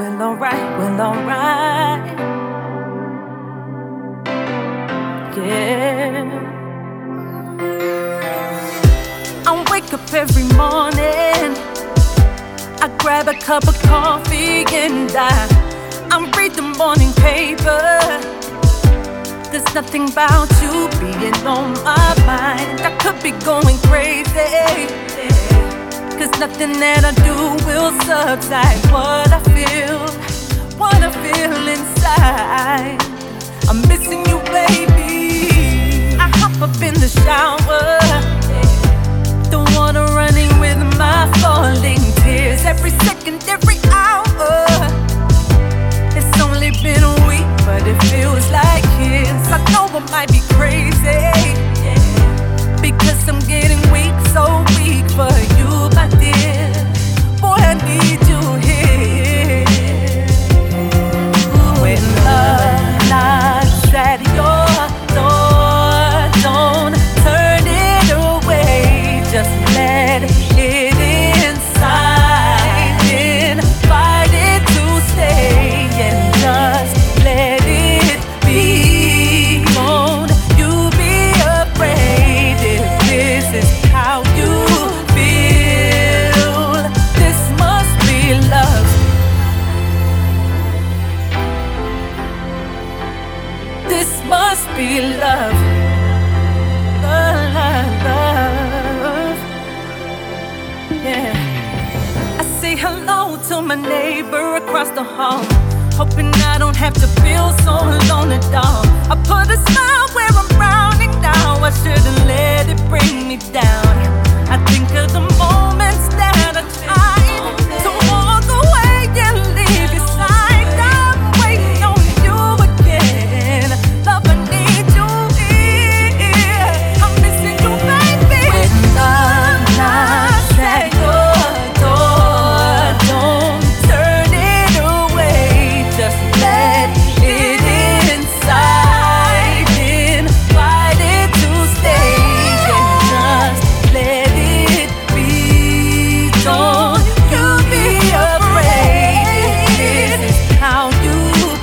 well alright, well alright. Yeah. I wake up every morning, I grab a cup of coffee and I read the morning paper. There's nothing about you being on my mind. I could be going crazy, cause nothing that I do will subside what I feel inside. I'm missing you, baby. I hop up in the shower, the water running with my falling tears. Every second, every hour. It's only been a week, but it feels like years. I know I might be crazy, because I'm getting weak, so weak for you, my dear. Boy, I need you here. When love knocks at your door, don't turn it away. Just let it inside. Invite it to stay and just let it be. Don't you be afraid if this is how you feel. This must be love. This must be love. Love. Yeah. I say hello to my neighbor across the hall, hoping I don't have to feel so alone at all. I put a smile where I'm frowning now. I shouldn't let it bring me down. I think of the moments that I tried to walk away and leave your side. I'm waiting on you again. Love, I need you here. I'm missing you, baby. When love knocks at your door, don't turn it away. Just let it inside. Invite it to stay and just let it be. Don't you be afraid. This is how you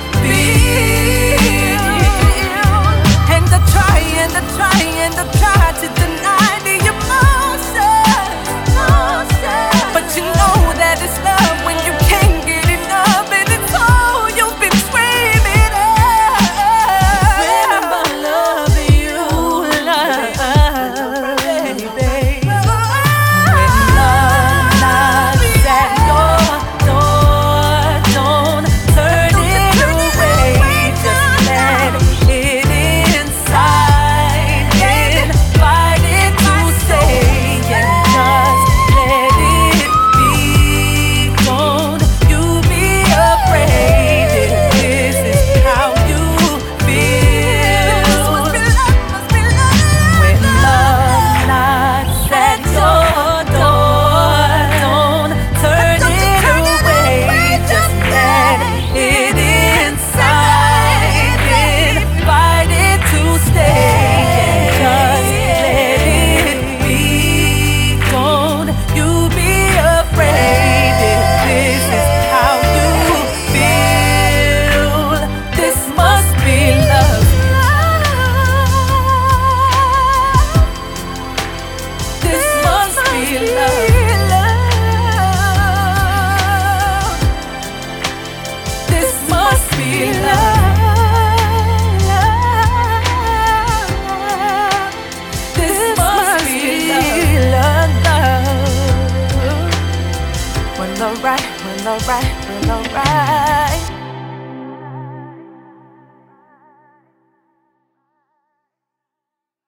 feel. And I try to deny the emotions, but you know that it's love when you can't get enough, and it's all you've been dreaming of. Remember loving you, love, baby. When love knocks at your door, don't turn it away. Just let it inside. Invite it to stay and just let it be. Don't you be afraid if this is how you feel. When love knocks at your door, don't turn it away. Just let it inside. Invite it to stay and just let it be. Don't you be afraid if this is how you feel. This must be love. This must be love. This must be love. This must be love. Well, alright, well, alright, well, alright.